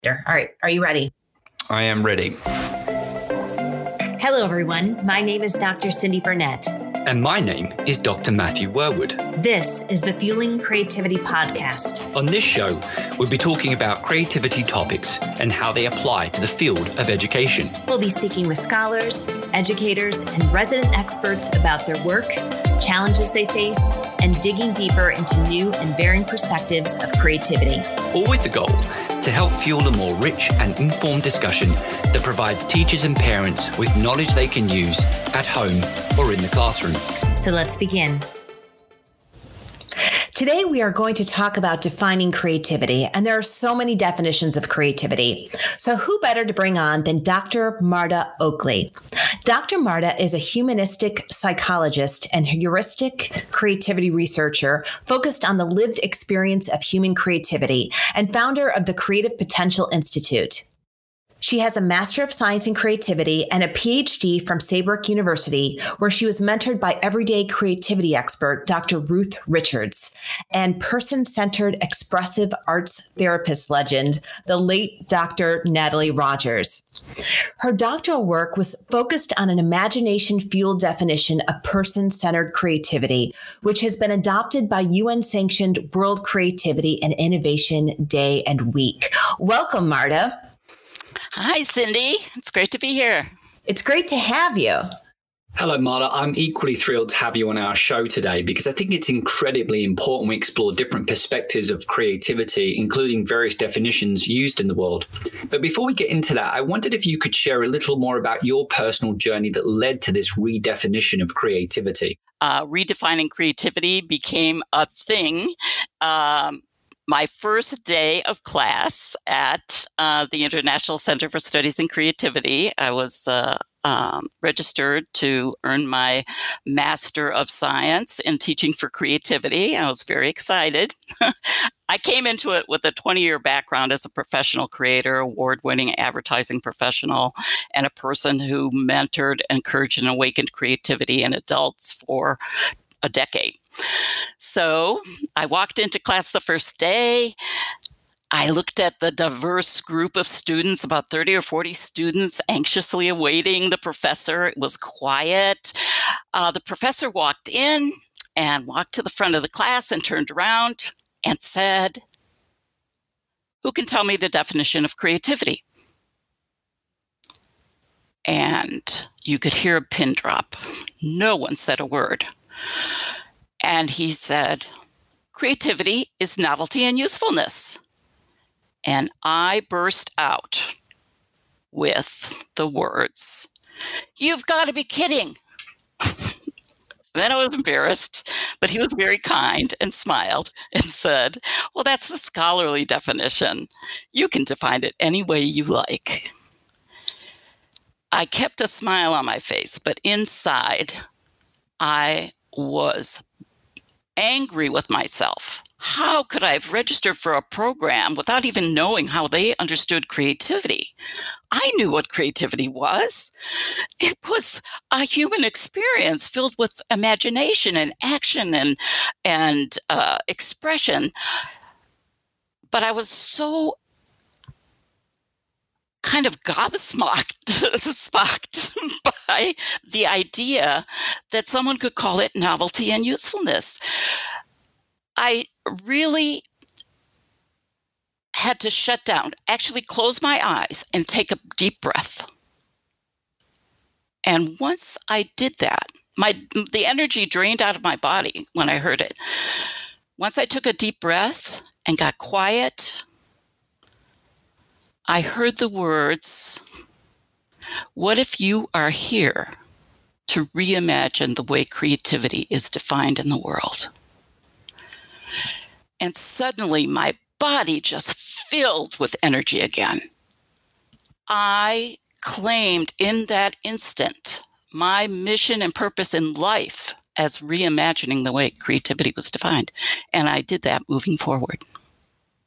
All right. Are you ready? I am ready. Hello, everyone. My name is Dr. Cindy Burnett. And my name is Dr. Matthew Werwood. This is the Fueling Creativity Podcast. On this show, we'll be talking about creativity topics and how they apply to the field of education. We'll be speaking with scholars, educators, and resident experts about their work, challenges they face, and digging deeper into new and varying perspectives of creativity. All with the goal to help fuel a more rich and informed discussion that provides teachers and parents with knowledge they can use at home or in the classroom. So let's begin. Today, we are going to talk about defining creativity, and there are so many definitions of creativity. So who better to bring on than Dr. Marta Oakley? Dr. Marta is a humanistic psychologist and heuristic creativity researcher focused on the lived experience of human creativity and founder of the Creative Potential Institute. She has a Master of Science in Creativity and a PhD from Saybrook University, where she was mentored by everyday creativity expert Dr. Ruth Richards and person-centered expressive arts therapist legend, the late Dr. Natalie Rogers. Her doctoral work was focused on an imagination-fueled definition of person-centered creativity, which has been adopted by UN-sanctioned World Creativity and Innovation Day and Week. Welcome, Marta. Hi, Cindy. It's great to be here. It's great to have you. Hello, Marta. I'm equally thrilled to have you on our show today because I think it's incredibly important we explore different perspectives of creativity, including various definitions used in the world. But before we get into that, I wondered if you could share a little more about your personal journey that led to this redefinition of creativity. Redefining creativity became a thing. My first day of class at the International Center for Studies in Creativity, I was registered to earn my Master of Science in Teaching for Creativity. I was very excited. I came into it with a 20-year background as a professional creator, award-winning advertising professional, and a person who mentored, encouraged, and awakened creativity in adults for a decade. So I walked into class the first day. I looked at the diverse group of students, about 30 or 40 students, anxiously awaiting the professor. It was quiet. The professor walked in and walked to the front of the class and turned around and said, "Who can tell me the definition of creativity?" And you could hear a pin drop. No one said a word. And he said, "Creativity is novelty and usefulness." And I burst out with the words, "You've got to be kidding." Then I was embarrassed, but he was very kind and smiled and said, "Well, that's the scholarly definition. You can define it any way you like." I kept a smile on my face, but inside I was angry with myself. How could I have registered for a program without even knowing how they understood creativity? I knew what creativity was. It was a human experience filled with imagination and action and expression. But I was so kind of gobsmacked by the idea that someone could call it novelty and usefulness. I really had to shut down, actually close my eyes and take a deep breath. And once I did that, the energy drained out of my body when I heard it. Once I took a deep breath and got quiet, I heard the words, "What if you are here to reimagine the way creativity is defined in the world?" And suddenly my body just filled with energy again. I claimed in that instant my mission and purpose in life as reimagining the way creativity was defined. And I did that moving forward.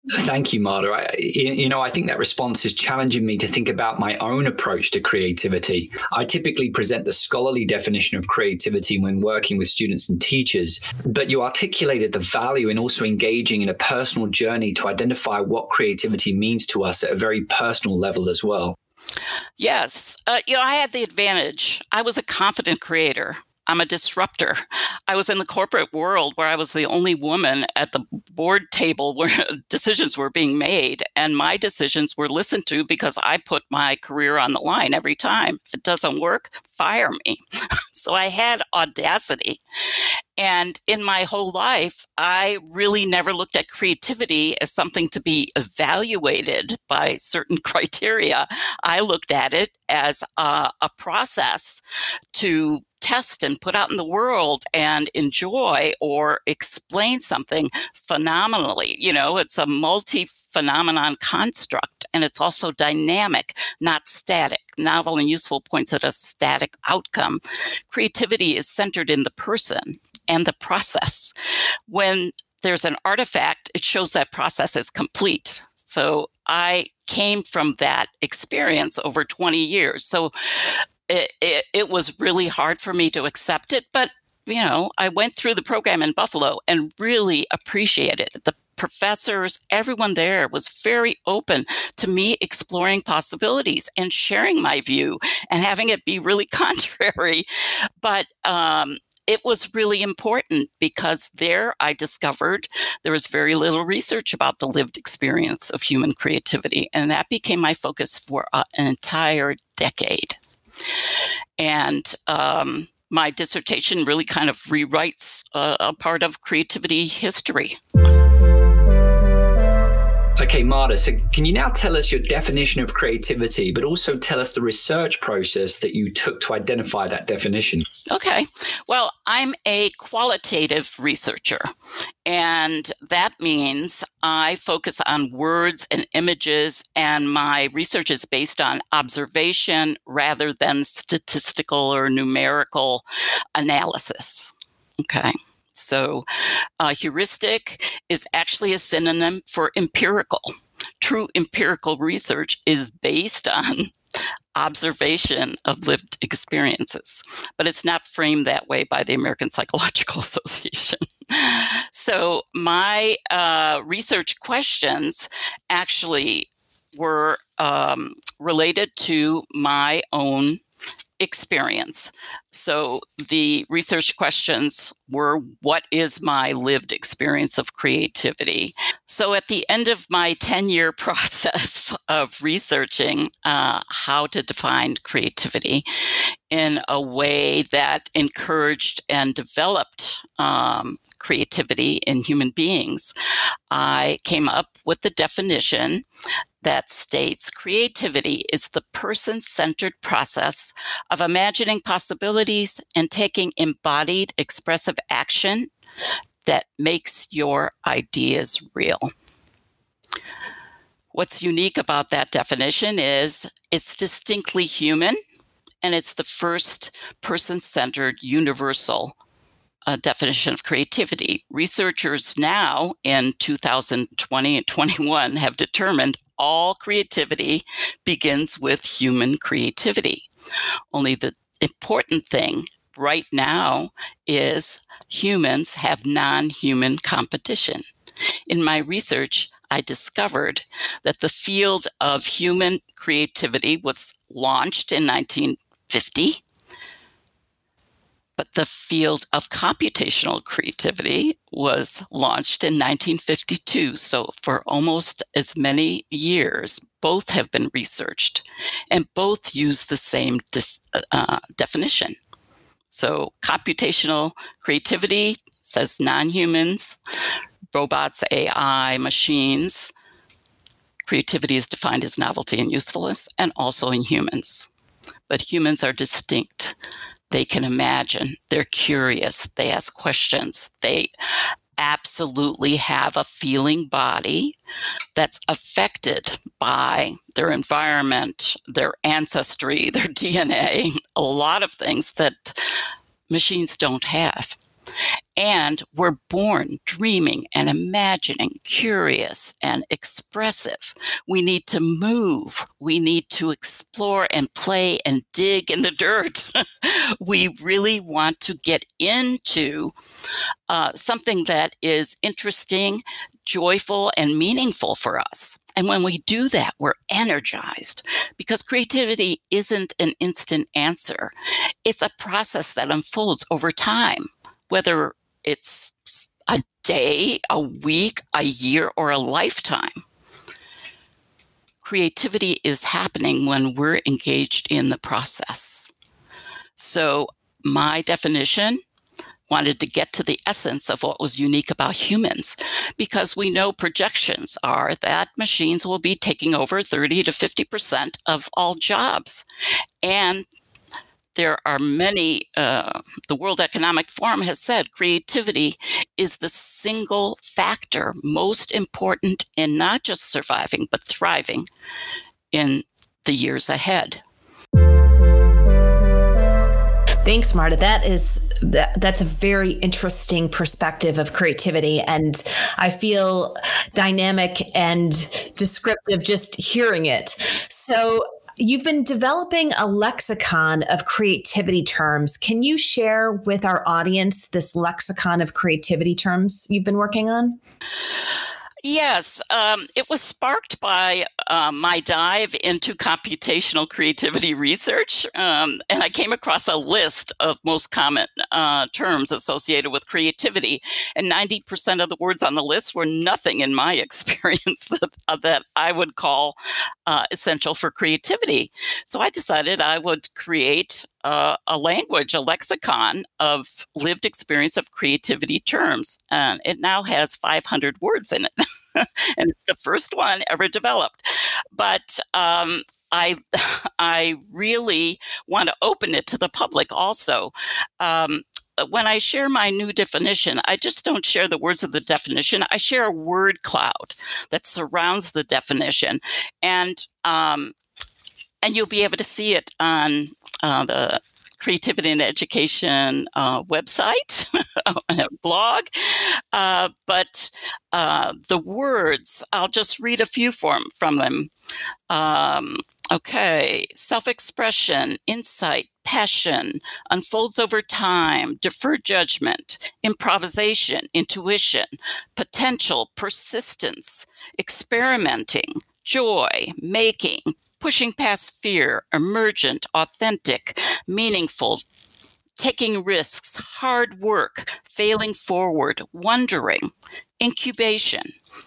Thank you, Marta. I think that response is challenging me to think about my own approach to creativity. I typically present the scholarly definition of creativity when working with students and teachers, but you articulated the value in also engaging in a personal journey to identify what creativity means to us at a very personal level as well. Yes. I had the advantage. I was a confident creator. I'm a disruptor. I was in the corporate world where I was the only woman at the board table where decisions were being made, and my decisions were listened to because I put my career on the line every time. If it doesn't work, fire me. So I had audacity. And in my whole life, I really never looked at creativity as something to be evaluated by certain criteria. I looked at it as a process to test and put out in the world and enjoy or explain something phenomenally. It's a multi-phenomenon construct, and it's also dynamic, not static. Novel and useful points at a static outcome. Creativity is centered in the person and the process. When there's an artifact, it shows that process is complete. So I came from that experience over 20 years. So it was really hard for me to accept it, but I went through the program in Buffalo and really appreciated it. The professors, everyone there was very open to me exploring possibilities and sharing my view and having it be really contrary. But it was really important because there I discovered there was very little research about the lived experience of human creativity. And that became my focus for an entire decade. And my dissertation really kind of rewrites a part of creativity history. Okay, Marta, so can you now tell us your definition of creativity, but also tell us the research process that you took to identify that definition? Okay. Well, I'm a qualitative researcher, and that means I focus on words and images, and my research is based on observation rather than statistical or numerical analysis. Okay. So heuristic is actually a synonym for empirical. True empirical research is based on observation of lived experiences, but it's not framed that way by the American Psychological Association. So my research questions actually were related to my own experience. So the research questions were, what is my lived experience of creativity? So at the end of my 10-year process of researching how to define creativity in a way that encouraged and developed creativity in human beings, I came up with the definition that states creativity is the person-centered process of imagining possibilities and taking embodied expressive action that makes your ideas real. What's unique about that definition is it's distinctly human, and it's the first person-centered universal definition of creativity. Researchers now in 2020 and 21 have determined all creativity begins with human creativity. Only the important thing right now is humans have non-human competition. In my research, I discovered that the field of human creativity was launched in 1950. But the field of computational creativity was launched in 1952. So for almost as many years, both have been researched and both use the same definition. So computational creativity says non-humans, robots, AI, machines. Creativity is defined as novelty and usefulness, and also in humans. But humans are distinct. They can imagine, they're curious, they ask questions, they absolutely have a feeling body that's affected by their environment, their ancestry, their DNA, a lot of things that machines don't have. And we're born dreaming and imagining, curious and expressive. We need to move. We need to explore and play and dig in the dirt. We really want to get into something that is interesting, joyful, and meaningful for us. And when we do that, we're energized because creativity isn't an instant answer. It's a process that unfolds over time, whether it's a day, a week, a year, or a lifetime. Creativity is happening when we're engaged in the process. So my definition wanted to get to the essence of what was unique about humans, because we know projections are that machines will be taking over 30 to 50% of all jobs. And there are many, the World Economic Forum has said creativity is the single factor most important in not just surviving, but thriving in the years ahead. Thanks, Marta. That's a very interesting perspective of creativity, and I feel dynamic and descriptive just hearing it. So you've been developing a lexicon of creativity terms. Can you share with our audience this lexicon of creativity terms you've been working on? Yes, it was sparked by my dive into computational creativity research, and I came across a list of most common terms associated with creativity, and 90% of the words on the list were nothing in my experience that I would call essential for creativity. So I decided I would create a language, a lexicon of lived experience of creativity terms. And it now has 500 words in it. And it's the first one ever developed. But I really want to open it to the public also. When I share my new definition, I just don't share the words of the definition. I share a word cloud that surrounds the definition. And you'll be able to see it on the Creativity and Education website, blog. But the words, I'll just read a few from them. Okay, self-expression, insight, passion, unfolds over time, deferred judgment, improvisation, intuition, potential, persistence, experimenting, joy, making, pushing past fear, emergent, authentic, meaningful, taking risks, hard work, failing forward, wondering, incubation,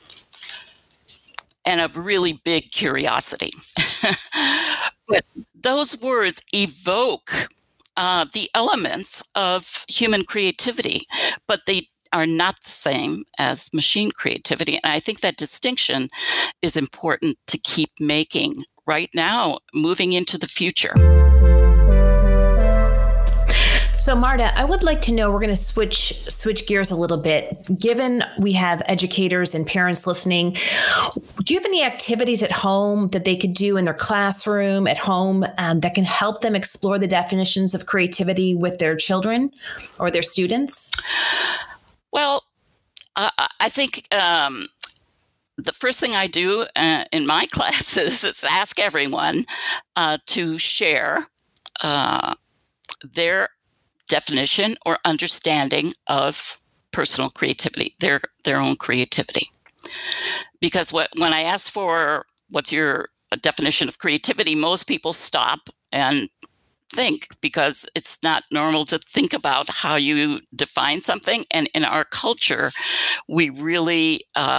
and a really big curiosity. But those words evoke the elements of human creativity, but they are not the same as machine creativity. And I think that distinction is important to keep making right now, moving into the future. So, Marta, I would like to know, we're going to switch gears a little bit. Given we have educators and parents listening, do you have any activities at home that they could do in their classroom, at home, that can help them explore the definitions of creativity with their children or their students? Well, I think the first thing I do in my classes is ask everyone to share their definition or understanding of personal creativity, their own creativity. Because when I ask for what's your definition of creativity, most people stop and think, because it's not normal to think about how you define something. And in our culture, we really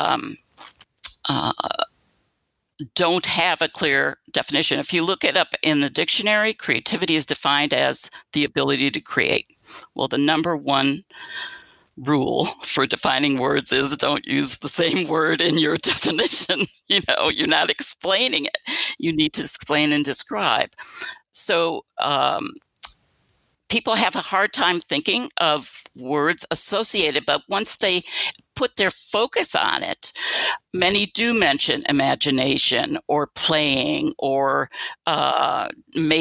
don't have a clear definition. If you look it up in the dictionary, creativity is defined as the ability to create. Well, the number one rule for defining words is don't use the same word in your definition. You're not explaining it. You need to explain and describe. So people have a hard time thinking of words associated, but once they put their focus on it, many do mention imagination or playing or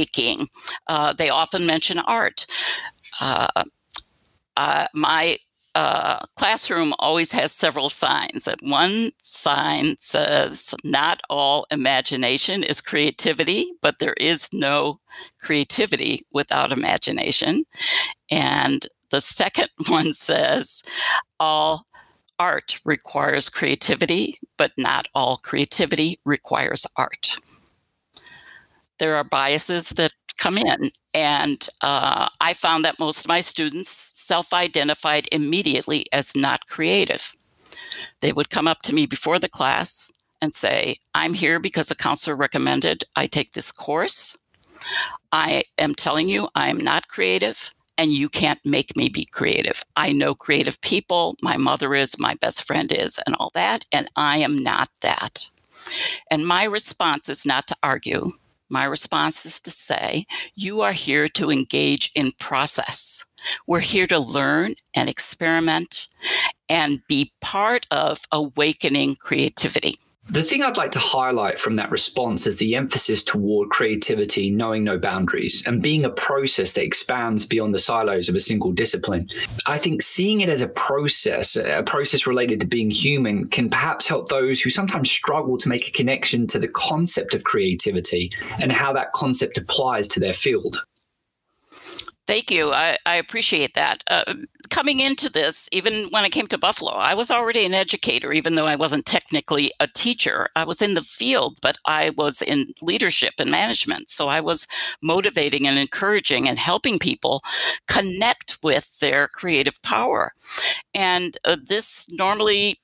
making. They often mention art. My classroom always has several signs. And one sign says, not all imagination is creativity, but there is no creativity without imagination. And the second one says, all art requires creativity, but not all creativity requires art. There are biases that come in, and I found that most of my students self-identified immediately as not creative. They would come up to me before the class and say, I'm here because a counselor recommended I take this course. I am telling you I am not creative, and you can't make me be creative. I know creative people. My mother is, my best friend is, and all that, and I am not that. And my response is not to argue. My response is to say, you are here to engage in process. We're here to learn and experiment and be part of awakening creativity. The thing I'd like to highlight from that response is the emphasis toward creativity, knowing no boundaries, and being a process that expands beyond the silos of a single discipline. I think seeing it as a process related to being human, can perhaps help those who sometimes struggle to make a connection to the concept of creativity and how that concept applies to their field. Thank you. I appreciate that. Coming into this, even when I came to Buffalo, I was already an educator, even though I wasn't technically a teacher. I was in the field, but I was in leadership and management. So I was motivating and encouraging and helping people connect with their creative power. And this normally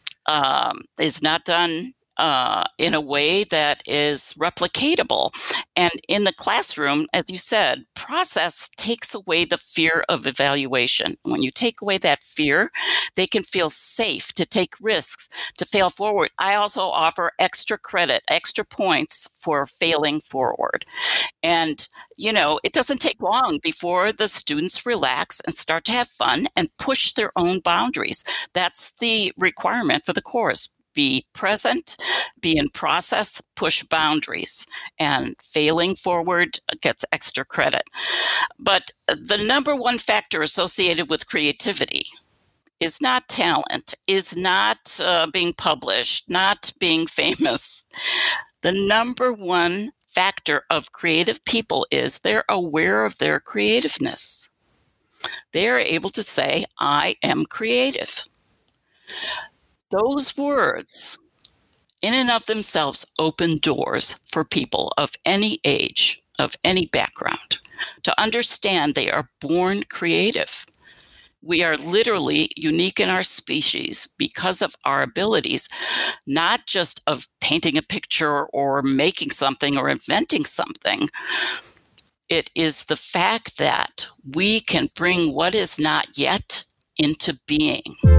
is not done in a way that is replicatable. And in the classroom, as you said, process takes away the fear of evaluation. When you take away that fear, they can feel safe to take risks, to fail forward. I also offer extra credit, extra points for failing forward. And, it doesn't take long before the students relax and start to have fun and push their own boundaries. That's the requirement for the course. Be present, be in process, push boundaries, and failing forward gets extra credit. But the number one factor associated with creativity is not talent, is not being published, not being famous. The number one factor of creative people is they're aware of their creativeness. They are able to say, I am creative. Those words, in and of themselves, open doors for people of any age, of any background, to understand they are born creative. We are literally unique in our species because of our abilities, not just of painting a picture or making something or inventing something. It is the fact that we can bring what is not yet into being.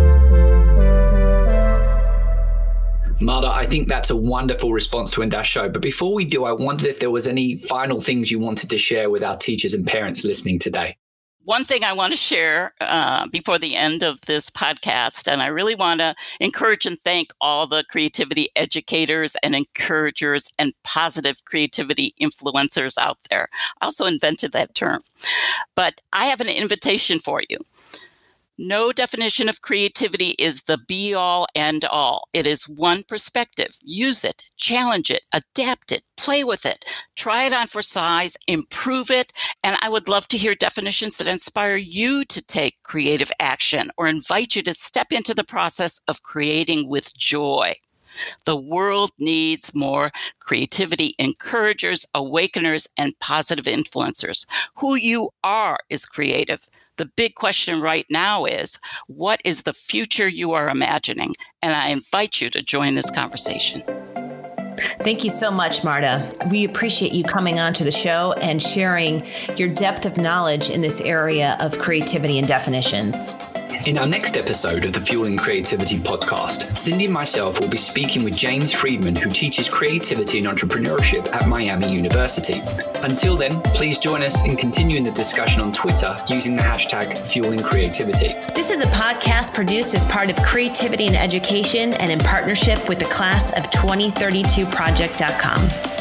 Marta, I think that's a wonderful response to end our show. But before we do, I wondered if there was any final things you wanted to share with our teachers and parents listening today. One thing I want to share before the end of this podcast, and I really want to encourage and thank all the creativity educators and encouragers and positive creativity influencers out there. I also invented that term. But I have an invitation for you. No definition of creativity is the be-all, end-all. It is one perspective. Use it, challenge it, adapt it, play with it, try it on for size, improve it, and I would love to hear definitions that inspire you to take creative action or invite you to step into the process of creating with joy. The world needs more creativity encouragers, awakeners, and positive influencers. Who you are is creative. The big question right now is, what is the future you are imagining? And I invite you to join this conversation. Thank you so much, Marta. We appreciate you coming on to the show and sharing your depth of knowledge in this area of creativity and definitions. In our next episode of the Fueling Creativity podcast, Cindy and myself will be speaking with James Friedman, who teaches creativity and entrepreneurship at Miami University. Until then, please join us in continuing the discussion on Twitter using the hashtag Fueling Creativity. This is a podcast produced as part of Creativity and Education and in partnership with the Class of 2032project.com.